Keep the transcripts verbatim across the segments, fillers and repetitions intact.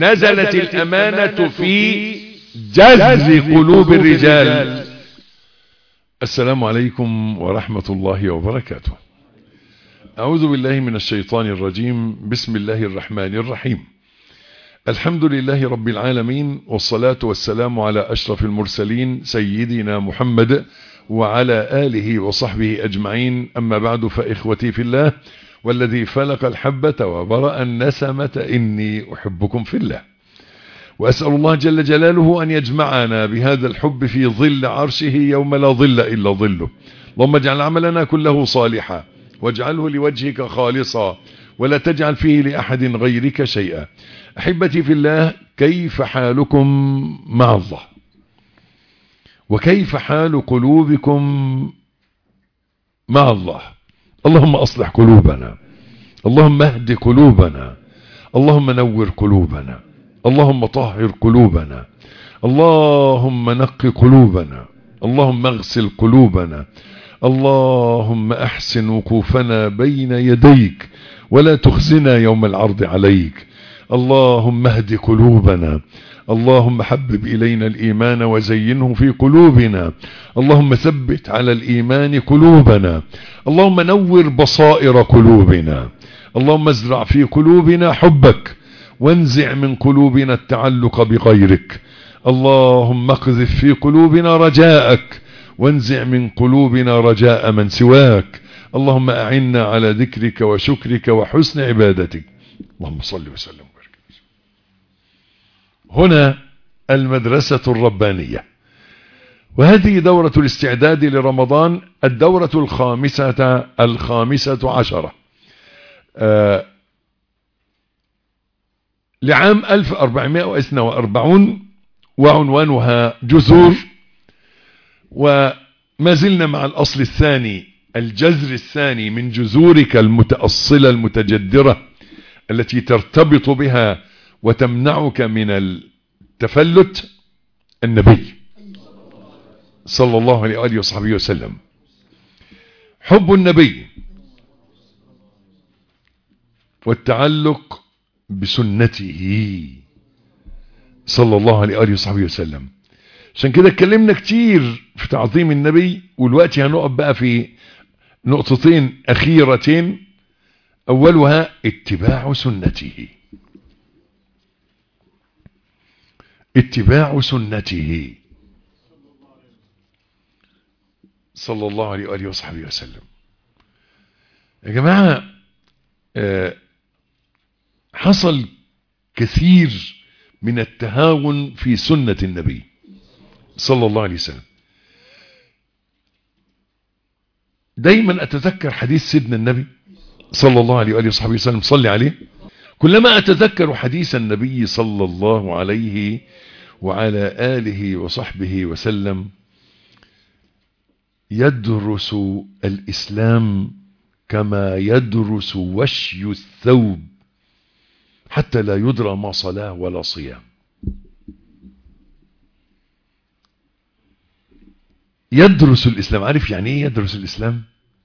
نزلت الأمانة في جذر قلوب الرجال. السلام عليكم ورحمة الله وبركاته. أعوذ بالله من الشيطان الرجيم. بسم الله الرحمن الرحيم. الحمد لله رب العالمين، والصلاة والسلام على أشرف المرسلين سيدنا محمد وعلى آله وصحبه أجمعين. أما بعد، فإخوتي في الله والذي فلق الحبة وبرأ النسمة إني أحبكم في الله، وأسأل الله جل جلاله أن يجمعنا بهذا الحب في ظل عرشه يوم لا ظل إلا ظله. اللهم اجعل عملنا كله صالحا واجعله لوجهك خالصا ولا تجعل فيه لأحد غيرك شيئا. أحبتي في الله، كيف حالكم مع الله؟ وكيف حال قلوبكم مع الله؟ اللهم أصلح قلوبنا، اللهم اهد قلوبنا، اللهم نور قلوبنا، اللهم طهر قلوبنا، اللهم نقي قلوبنا، اللهم اغسل قلوبنا، اللهم احسن وقوفنا بين يديك ولا تخزنا يوم العرض عليك. اللهم اهد قلوبنا، اللهم حبب إلينا الإيمان وزينه في قلوبنا، اللهم ثبت على الإيمان قلوبنا، اللهم نور بصائر قلوبنا، اللهم ازرع في قلوبنا حبك وانزع من قلوبنا التعلق بغيرك. اللهم اقذف في قلوبنا رجاءك وانزع من قلوبنا رجاء من سواك. اللهم أعنا على ذكرك وشكرك وحسن عبادتك. اللهم صل وسلم وبارك. هنا المدرسة الربانية، وهذه دورة الاستعداد لرمضان، الدورة الخامسة الخامسة عشرة آه لعام ألف وأربعمائة واثنين وأربعين، وعنوانها جذور. وما زلنا مع الأصل الثاني، الجذر الثاني من جذورك المتأصلة المتجدرة التي ترتبط بها وتمنعك من التفلت، النبي صلى الله عليه وآله وصحبه وسلم. حب النبي والتعلق بسنته صلى الله عليه وآله وصحبه وسلم. عشان كده اتكلمنا كتير في تعظيم النبي، والوقت هنقف بقى في نقطتين أخيرتين. أولها اتباع سنته، اتباع سنته صلى الله عليه وآله وصحبه وسلم. يا جماعة، آه حصل كثير من التهاون في سنة النبي صلى الله عليه وسلم. دايما أتذكر حديث سيدنا النبي صلى الله عليه وآله وصحبه وسلم، صلي عليه. كلما أتذكر حديث النبي صلى الله عليه وعلى آله وصحبه وسلم، يدرس الإسلام كما يدرس وشي الثوب حتى لا يدرى ما صلاة ولا صيام. يدرس الإسلام. عارف يعني ايه يدرس الإسلام؟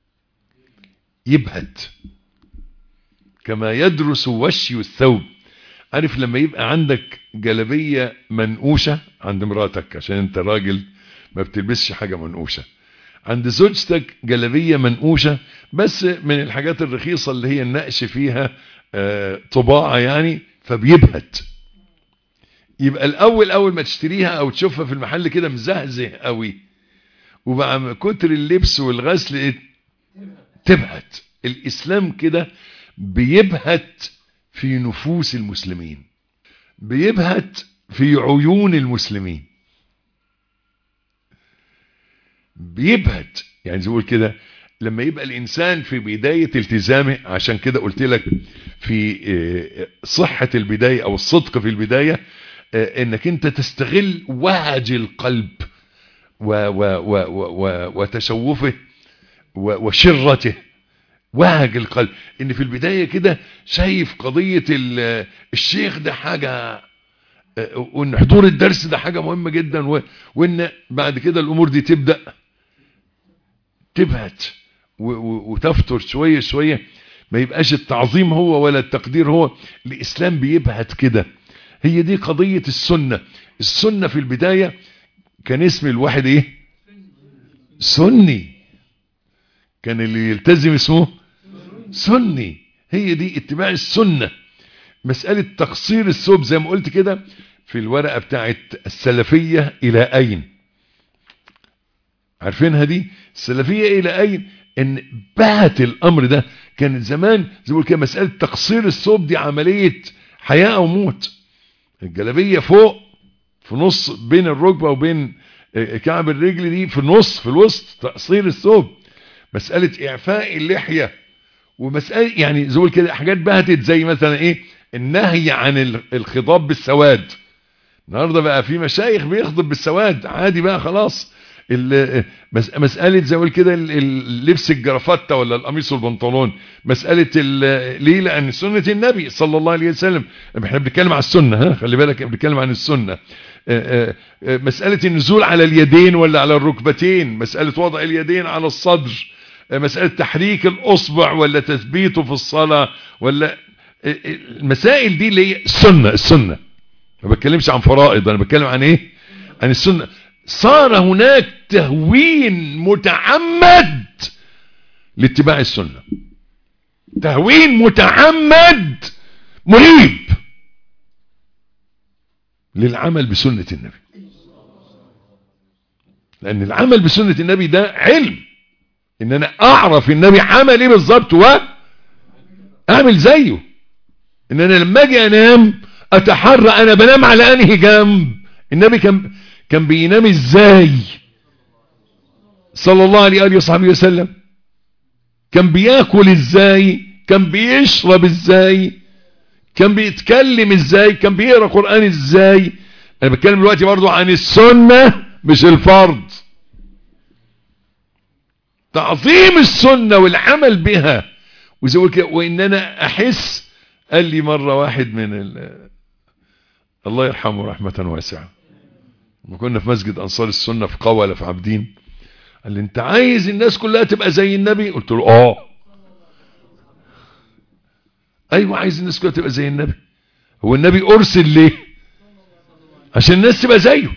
يبهت كما يدرس وشي الثوب. عارف لما يبقى عندك جلبية منقوشة عند مراتك، عشان انت راجل ما بتلبسش حاجة منقوشة، عند زوجتك جلبية منقوشة بس من الحاجات الرخيصة اللي هي النقش فيها آه طباعة يعني، فبيبهت. يبقى الأول أول ما تشتريها أو تشوفها في المحل كده مزهزه قوي، وبقى كتر اللبس والغسل تبهت. الإسلام كده بيبهت في نفوس المسلمين، بيبهت في عيون المسلمين، بيبهت. يعني زي ما بقول كده، لما يبقى الإنسان في بداية التزامه، عشان كده قلت لك في صحة البداية أو الصدق في البداية، إنك أنت تستغل وهج القلب و و و و وتشوفه وشرته. وهج القلب، إن في البداية كده شايف قضية الشيخ ده حاجة، وإن حضور الدرس ده حاجة مهمة جدا، وإن بعد كده الأمور دي تبدأ تبهت وتفتر شوية شوية. ما يبقاش التعظيم هو ولا التقدير هو. الإسلام بيبهت كده هي دي قضية السنة. السنة في البداية كان اسم الواحد ايه؟ سني. كان اللي يلتزم اسمه سني. هي دي اتباع السنة. مسألة تقصير الثوب زي ما قلت كده في الورقة بتاعت السلفية الى اين، عارفينها دي؟ السلفية الى اين؟ ان بعت الامر ده. كان زمان زي ما قلت كده مسألة تقصير الثوب دي عملية حياة او موت. الجلابية فوق في نص بين الركبة وبين كعب الرجل دي في النص في الوسط تقصير الثوب. مسألة اعفاء اللحية ومسألة يعني زي كده حاجات بهتت زي مثلا ايه النهي عن الخضاب بالسواد. النهارده بقى في مشايخ بيخضب بالسواد عادي بقى خلاص. مسألة زي ما كده لبس الجرافته ولا القميص والبنطلون. مسألة ليه؟ لأن سنة النبي صلى الله عليه وسلم. احنا بنتكلم عن السنة، ها خلي بالك بنتكلم عن السنة. مسألة النزول على اليدين ولا على الركبتين. مسألة وضع اليدين على الصدر. مسألة تحريك الأصبع ولا تثبيته في الصلاة ولا المسائل دي اللي هي السنة. السنة ما بتكلمش عن فرائض، انا بتكلم عن ايه؟ عن السنة. صار هناك تهوين متعمد لاتباع السنة، تهوين متعمد مريب للعمل بسنة النبي. لأن العمل بسنة النبي ده علم، ان انا اعرف النبي عمل ايه بالظبط واعمل زيه. ان انا لما اجي انام اتحرى انا بنام على انهي جنب. النبي كان كان بينام ازاي صلى الله عليه وصحبه وسلم؟ كان بياكل ازاي؟ كان بيشرب ازاي؟ كان بيتكلم ازاي؟ كان بيقرأ قرآن ازاي؟ انا بتكلم دلوقتي برضو عن السنة مش الفرض. تعظيم السنة والعمل بها. وزي كده وان انا احس. قال لي مرة واحد من ال... الله يرحمه رحمة واسعة، لما كنا في مسجد انصار السنة في قولة في عابدين، قال لي انت عايز الناس كلها تبقى زي النبي؟ قلت له اه ايوه عايز الناس كلها تبقى زي النبي. هو النبي ارسل ليه؟ عشان الناس تبقى زيه.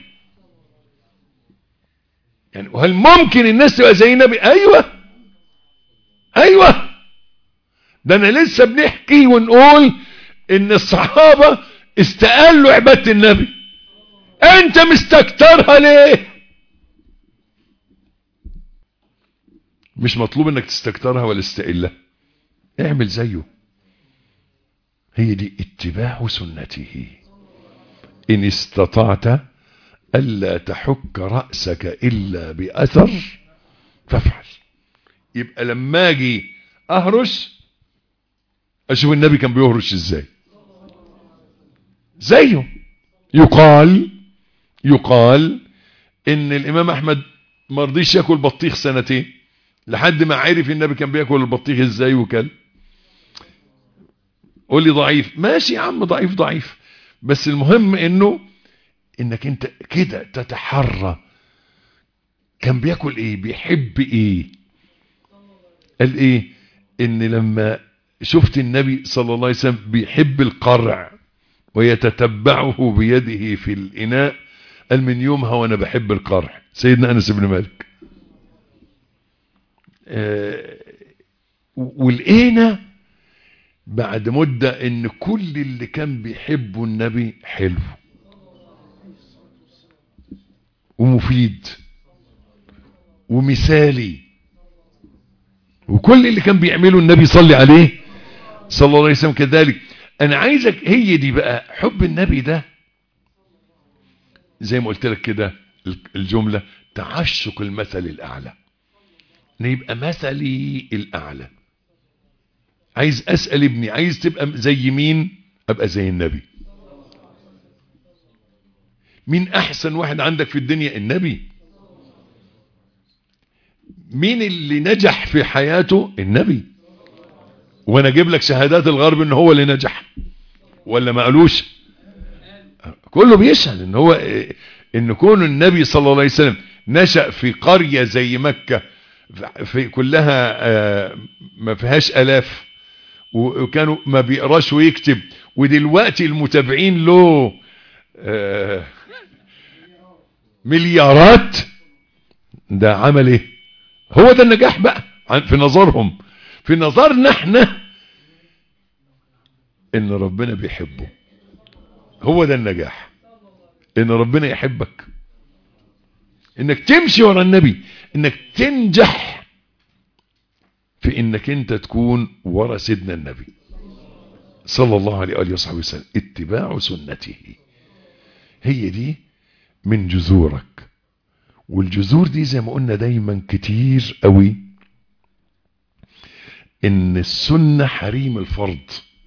يعني وهل ممكن الناس تبقى زي النبي؟ ايوه ايوه. ده انا لسه بنحكي ونقول ان الصحابة استقالوا عبادة النبي. انت مستكترها ليه؟ مش مطلوب انك تستكترها ولا تستقلها، اعمل زيه. هي دي اتباع سنته. ان استطعت الا تحك رأسك الا باثر فافعل. يبقى لما اجي اهرش اشوف النبي كان بيهرش ازاي زيه. يقال يقال ان الامام احمد ما رضيش ياكل بطيخ سنتين لحد ما عرف النبي كان بياكل البطيخ ازاي وكل. قول لي ضعيف، ماشي يا عم ضعيف ضعيف، بس المهم انه انك انت كده تتحرى كان بياكل ايه، بيحب ايه. قال ايه؟ ان لما شفت النبي صلى الله عليه وسلم بيحب القرع ويتتبعه بيده في الاناء، قال من يومها وانا بحب القرع. سيدنا انس بن مالك. آه ولقينا بعد مدة ان كل اللي كان بيحبه النبي حلو ومفيد ومثالي، وكل اللي كان بيعمله النبي صلى عليه صلى الله عليه وسلم كذلك. انا عايزك هي دي بقى حب النبي ده، زي ما قلت لك كده الجملة تعشق المثل الاعلى، ان يبقى مثلي الاعلى. عايز اسأل ابني عايز تبقى زي مين؟ ابقى زي النبي. مين احسن واحد عندك في الدنيا؟ النبي. مين اللي نجح في حياته؟ النبي. وانا اجيب لك شهادات الغرب ان هو اللي نجح ولا ما قالوش؟ كله بيشهد ان هو ان كون النبي صلى الله عليه وسلم نشأ في قرية زي مكة في كلها ما فيهاش الاف، وكانوا ما بيقراش ويكتب، ودلوقتي المتابعين له آه مليارات، ده عمل ايه؟ هو ده النجاح بقى في نظرهم. في نظرنا احنا ان ربنا بيحبه، هو ده النجاح، ان ربنا يحبك، انك تمشي ورا النبي، انك تنجح في انك انت تكون ورا سيدنا النبي صلى الله عليه وآله وصحبه وسلم. اتباع سنته هي دي من جذورك. والجذور دي زي ما قلنا دايما كتير قوي ان السنة حريم الفرض،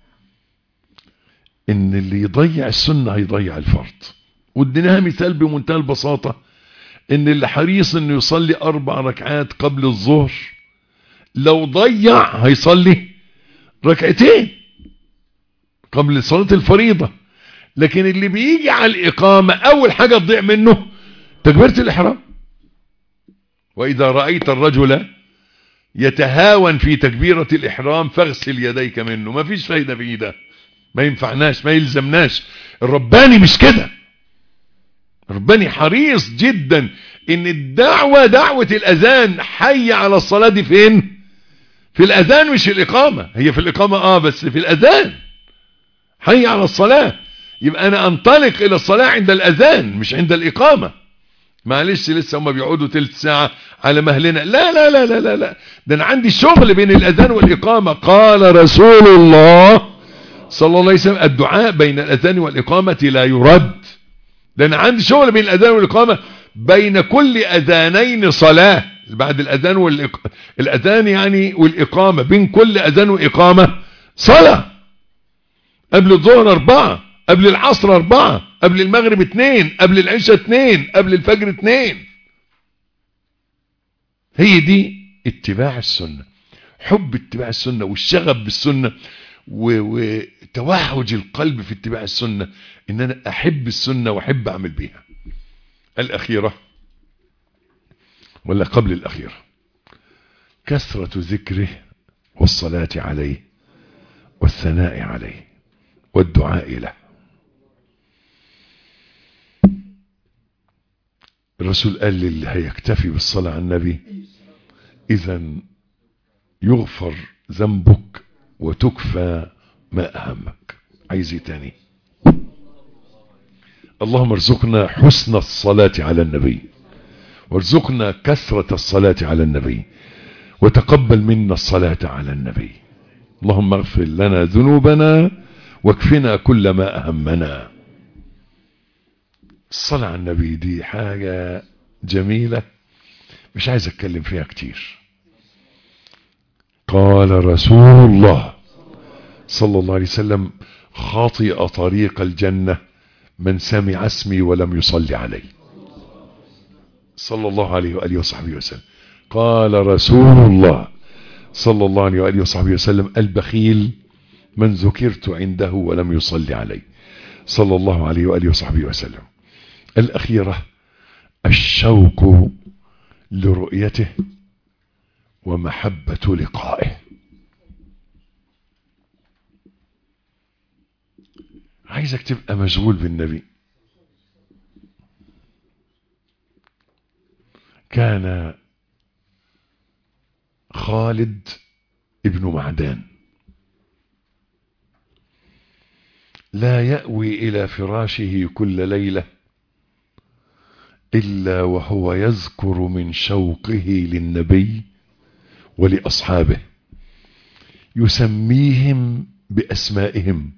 ان اللي يضيع السنة هيضيع الفرض. واديناها مثال بمنتهى البساطة، ان اللي حريص انه يصلي اربع ركعات قبل الظهر لو ضيع هيصلي ركعتين قبل صلاة الفريضة. لكن اللي بيجي على الإقامة أول حاجة تضيع منه تكبيرة الإحرام. وإذا رأيت الرجل يتهاون في تكبيرة الإحرام فاغسل يديك منه. ما فيش فايدة في ده، ما ينفعناش، ما يلزمناش. الرباني مش كده، الرباني حريص جدا ان الدعوة دعوة الأذان، حي على الصلاة دي فين؟ في الأذان مش الإقامة. هي في الإقامة اه بس في الأذان حي على الصلاة. يبقى انا انطلق الى الصلاة عند الاذان مش عند الاقامة. معلش لسه هم بيقعدوا تلت ساعة على مهلنا، لا لا لا لا لا لا، ده انا عندي شغل بين الاذان والاقامة. قال رسول الله صلى الله عليه وسلم الدعاء بين الاذان والاقامة لا يرد. ده انا عندي شغل بين الاذان والاقامة، بين كل اذانين صلاة. بعد الاذان والإق... الاذان يعني والاقامة، بين كل اذان واقامة صلاة. قبل الظهر اربعة، قبل العصر اربعة، قبل المغرب اتنين، قبل العشاء اتنين، قبل الفجر اتنين. هي دي اتباع السنة، حب اتباع السنة والشغف بالسنة وتوهج القلب في اتباع السنة، ان انا احب السنة واحب اعمل بيها. الاخيرة ولا قبل الاخيرة، كثرة ذكره والصلاة عليه والثناء عليه والدعاء له. الرسول قال للي هيكتفي بالصلاة على النبي إذن يغفر ذنبك وتكفى ما أهمك. عايز ايه تاني؟ اللهم ارزقنا حسن الصلاة على النبي، وارزقنا كثرة الصلاة على النبي، وتقبل منا الصلاة على النبي. اللهم اغفر لنا ذنوبنا واكفنا كل ما أهمنا. الصلاة على النبي دي حاجة جميلة مش عايز اتكلم فيها كتير. قال رسول الله صلى الله عليه وسلم خاطئ طريق الجنة من سمع اسمي ولم يصلي علي، صلى الله عليه وآله وصحبه وسلم. قال رسول الله صلى الله عليه وآله وصحبه وسلم البخيل من ذكرت عنده ولم يصلي علي، صلى الله عليه وآله وصحبه وسلم. الأخيرة الشوق لرؤيته ومحبة لقائه. عايزك تبقى مشغول بالنبي. كان خالد ابن معدان لا يأوي إلى فراشه كل ليلة إلا وهو يذكر من شوقه للنبي ولأصحابه، يسميهم بأسمائهم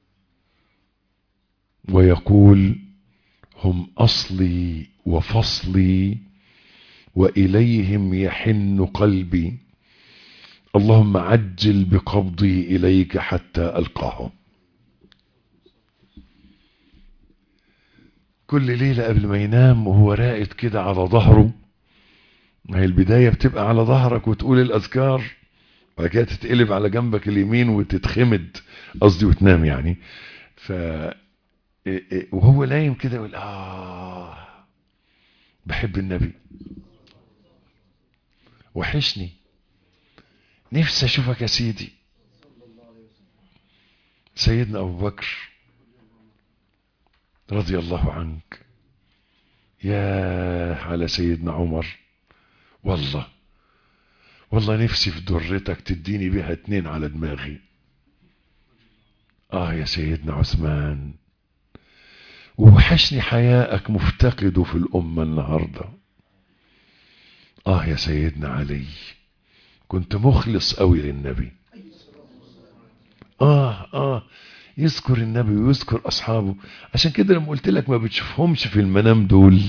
ويقول هم أصلي وفصلي وإليهم يحن قلبي، اللهم عجل بقبضي إليك حتى ألقاهم. كل ليلة قبل ما ينام وهو راقد كده على ظهره، ما هي البداية بتبقى على ظهرك وتقول الأذكار، بعد كده تتقلب على جنبك اليمين وتتخمد، قصدي وتنام يعني. ف وهو نايم كده يقول آه بحب النبي، وحشني، نفسي أشوفك يا سيدي. سيدنا أبو بكر رضي الله عنك. يا على سيدنا عمر، والله والله نفسي في درتك تديني بيها اتنين على دماغي. اه يا سيدنا عثمان، ووحشني حياءك مفتقده في الأمة النهاردة. اه يا سيدنا علي، كنت مخلص قوي للنبي. اه اه يذكر النبي ويذكر أصحابه. عشان كده لما قلت لك ما بتشوفهمش في المنام دول،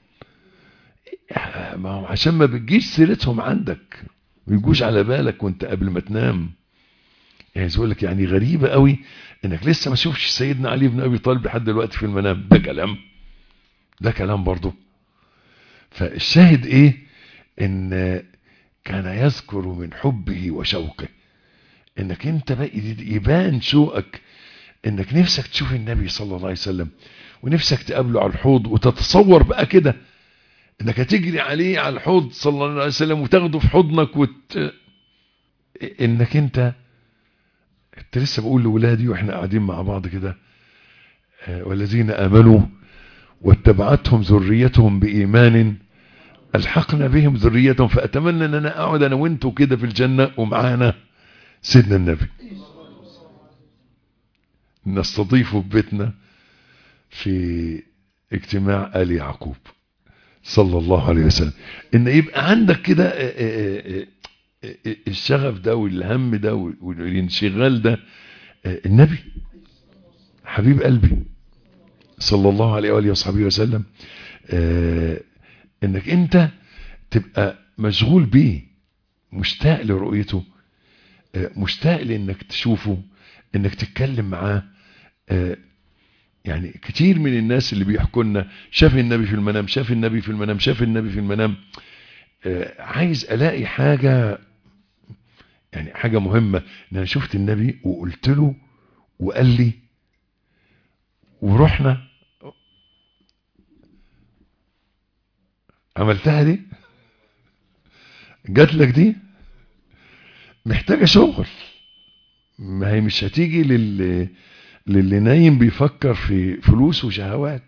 ما هو عشان ما بتجيش سيرتهم عندك ويجوش على بالك وانت قبل ما تنام. يعني يقول لك يعني غريبة قوي انك لسه ما شوفش سيدنا علي بن ابي طالب لحد دلوقتي في المنام. ده كلام ده كلام برضه. فالشاهد ايه؟ ان كان يذكر من حبه وشوقه، انك انت بقى يبان شوقك انك نفسك تشوف النبي صلى الله عليه وسلم ونفسك تقابله على الحوض، وتتصور بقى كده انك هتجري عليه على الحوض صلى الله عليه وسلم وتاخده في حضنك وت... انك انت انت لسه بقول لولادي واحنا قاعدين مع بعض كده، والذين امنوا واتبعتهم ذريتهم بايمان الحقنا بهم ذريتهم. فاتمنى ان انا اقعد انا وانتوا كده في الجنه ومعانا سيدنا النبي، نستضيفه في بيتنا في اجتماع آل يعقوب صلى الله عليه وسلم. ان يبقى عندك كده الشغف ده والهم ده والانشغال ده. النبي حبيب قلبي صلى الله عليه وآله وصحبه وسلم، انك انت تبقى مشغول بيه، مشتاق لرؤيته، مشتاق لانك تشوفه، انك تتكلم معاه. يعني كتير من الناس اللي بيحكوا لنا شاف النبي في المنام، شاف النبي في المنام، شاف النبي في المنام. عايز الاقي حاجة، يعني حاجة مهمة، ان انا شفت النبي وقلت له وقال لي ورحنا عملتها دي، جات لك دي، محتاجة شغل. ما هي مش هتيجي للي للي نايم بيفكر في فلوس وشهوات.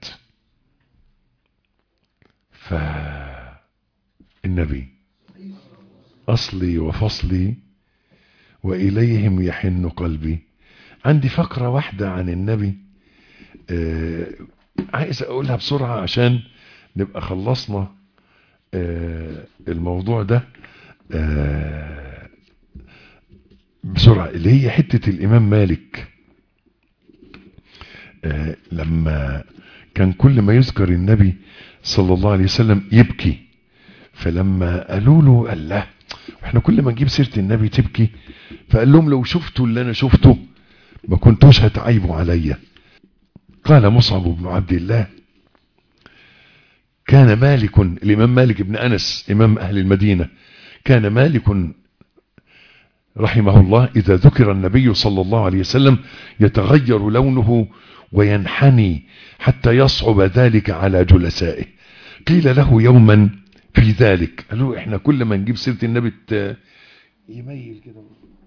فالنبي أصلي وفصلي وإليهم يحن قلبي. عندي فقرة واحدة عن النبي آه عايز أقولها بسرعة عشان نبقى خلصنا آه الموضوع ده آه بسرعة، اللي هي حتة الإمام مالك. آه لما كان كل ما يذكر النبي صلى الله عليه وسلم يبكي، فلما قالوا له قال له احنا كل ما نجيب سيرة النبي تبكي، فقال لهم لو شفتوا اللي انا شفته ما كنتوش هتعيبوا عليا. قال مصعب بن عبد الله كان مالك، الامام مالك بن انس امام اهل المدينة، كان مالك رحمه الله اذا ذكر النبي صلى الله عليه وسلم يتغير لونه وينحني حتى يصعب ذلك على جلسائه. قيل له يوما في ذلك، قالوا احنا كل ما نجيب سيرة النبي يميل كده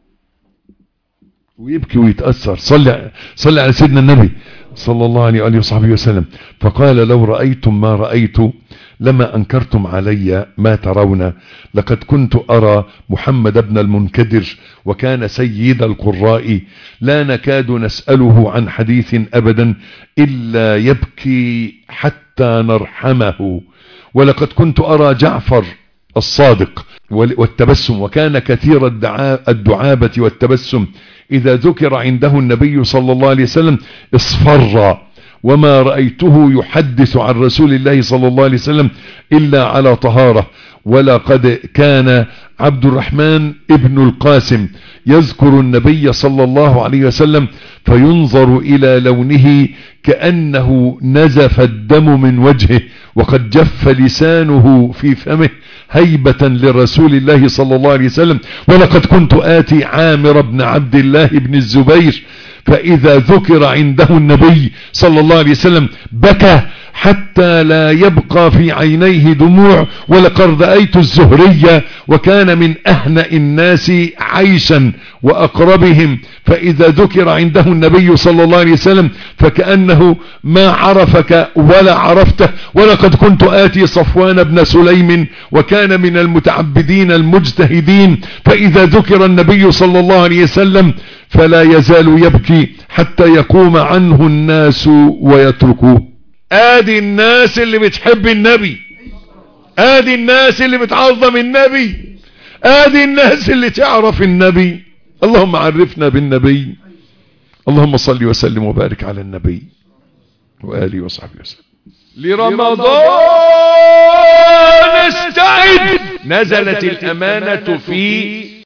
ويبكي ويتأثر. صلي صلي على سيدنا النبي صلى الله عليه وآله وصحبه وسلم. فقال لو رأيتم ما رأيت لما أنكرتم علي ما ترون. لقد كنت أرى محمد بن المنكدر وكان سيد القراء، لا نكاد نسأله عن حديث أبدا إلا يبكي حتى نرحمه. ولقد كنت أرى جعفر الصادق والتبسم، وكان كثير الدعابة والتبسم، إذا ذكر عنده النبي صلى الله عليه وسلم اصفر، وما رأيته يحدث عن رسول الله صلى الله عليه وسلم إلا على طهارة. ولقد كان عبد الرحمن ابن القاسم يذكر النبي صلى الله عليه وسلم فينظر إلى لونه كأنه نزف الدم من وجهه، وقد جف لسانه في فمه هيبة لرسول الله صلى الله عليه وسلم. ولقد كنت آتي عامر بن عبد الله بن الزبير فإذا ذكر عنده النبي صلى الله عليه وسلم بكى حتى لا يبقى في عينيه دموع. ولقد رأيت الزهرية وكان من أهنأ الناس عيشا وأقربهم، فإذا ذكر عنده النبي صلى الله عليه وسلم فكأنه ما عرفك ولا عرفته. ولقد كنت آتي صفوان بن سليم وكان من المتعبدين المجتهدين، فإذا ذكر النبي صلى الله عليه وسلم فلا يزال يبكي حتى يقوم عنه الناس ويتركوه. ادي الناس اللي بتحب النبي، ادي الناس اللي بتعظم النبي، ادي الناس اللي تعرف النبي. اللهم عرفنا بالنبي. اللهم صل وسلم وبارك على النبي وآله وصحبه وسلم. لرمضان استعد. نزلت الأمانة في